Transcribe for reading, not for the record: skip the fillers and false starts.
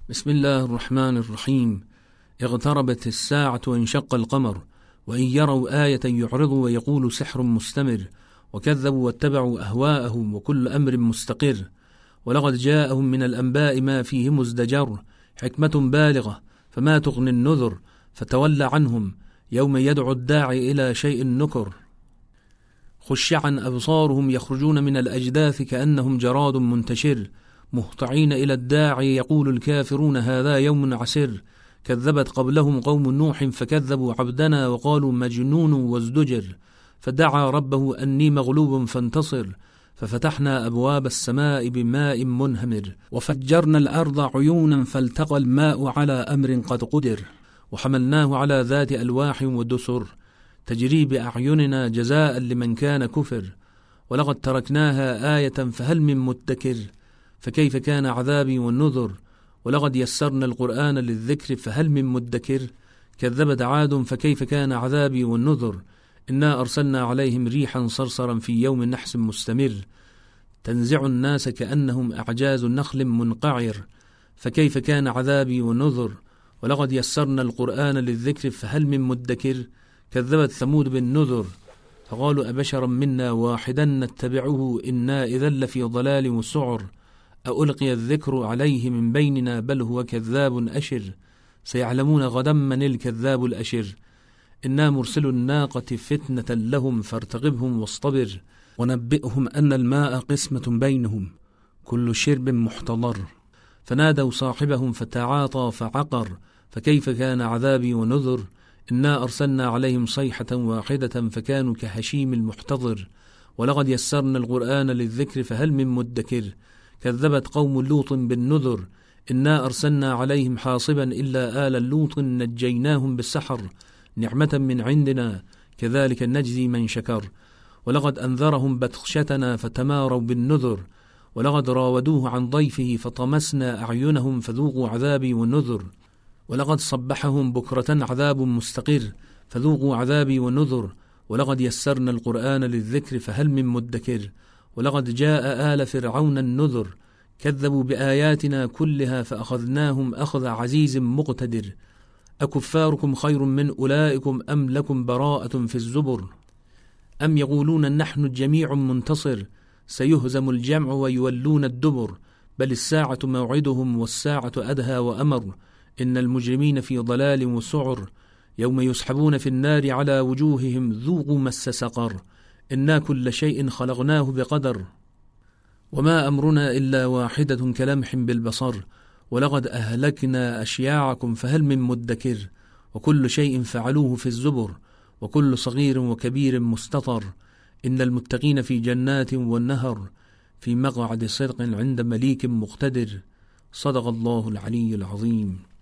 بسم الله الرحمن الرحيم. اقتربت الساعة وانشق القمر، وإن يروا آية يعرضوا ويقولوا سحر مستمر، وكذبوا واتبعوا أهواءهم وكل أمر مستقر. ولقد جاءهم من الأنباء ما فيه مزدجر، حكمة بالغة فما تغني النذر، فتول عنهم يوم يدعو الداعي إلى شيء نكر. خشعا أبصارهم يخرجون من الأجداث كأنهم جراد منتشر، مهطعين إلى الداعي يقول الكافرون هذا يوم عسر. كذبت قبلهم قوم نوح فكذبوا عبدنا وقالوا مجنون وازدجر، فدعا ربه أني مغلوب فانتصر، ففتحنا أبواب السماء بماء منهمر، وفجرنا الأرض عيونا فالتقى الماء على أمر قد قدر، وحملناه على ذات ألواح ودسر تجري بأعيننا جزاء لمن كان كفر. ولقد تركناها آية فهل من مدكر، فكيف كان عذابي والنذر. ولقد يسرنا القرآن للذكر فهل من مدكر، كذبت عاد فكيف كان عذابي والنذر. إنا أرسلنا عليهم ريحا صرصرا في يوم نحس مستمر، تنزع الناس كأنهم أعجاز نخل منقعر، فكيف كان عذابي والنذر. ولقد يسرنا القرآن للذكر فهل من مدكر، كذبت ثمود بالنذر، فقالوا أبشرا منا واحدا نتبعه إنا إذا لفي ضلال وسعر. ألقي الذكر عليه من بيننا بل هو كذاب أشر، سيعلمون غدا من الكذاب الأشر. إنا مرسل الناقة فتنة لهم فارتقبهم واصطبر، ونبئهم أن الماء قسمة بينهم كل شرب محتضر. فنادوا صاحبهم فتعاطى فعقر، فكيف كان عذابي ونذر. إنا أرسلنا عليهم صيحة واحدة فكانوا كهشيم المحتضر. ولقد يسرنا القرآن للذكر فهل من مدكر، كذبت قوم لوط بالنذر. إنا أرسلنا عليهم حاصبا إلا آل لوط نجيناهم بالسحر، نعمة من عندنا كذلك نجزي من شكر. ولقد أنذرهم بطشتنا فتماروا بالنذر، ولقد راودوه عن ضيفه فطمسنا أعينهم فذوقوا عذابي والنذر. ولقد صبحهم بكرة عذاب مستقر، فذوقوا عذابي والنذر. ولقد يسرنا القرآن للذكر فهل من مدكر. ولقد جاء آل فرعون النذر، كذبوا بآياتنا كلها فأخذناهم أخذ عزيز مقتدر. أكفاركم خير من أولئكم أم لكم براءة في الزبر، أم يقولون نحن جميع منتصر، سيهزم الجمع ويولون الدبر. بل الساعة موعدهم والساعة أدهى وأمر، إن المجرمين في ضلال وسعر. يوم يسحبون في النار على وجوههم ذوقوا مس سقر، إنا كل شيء خلقناه بقدر. وما أمرنا إلا واحدة كلمح بالبصر، ولقد أهلكنا أشياعكم فهل من مدكر. وكل شيء فعلوه في الزبر، وكل صغير وكبير مستطر. إن المتقين في جنات والنهر، في مقعد صدق عند مليك مقتدر. صدق الله العلي العظيم.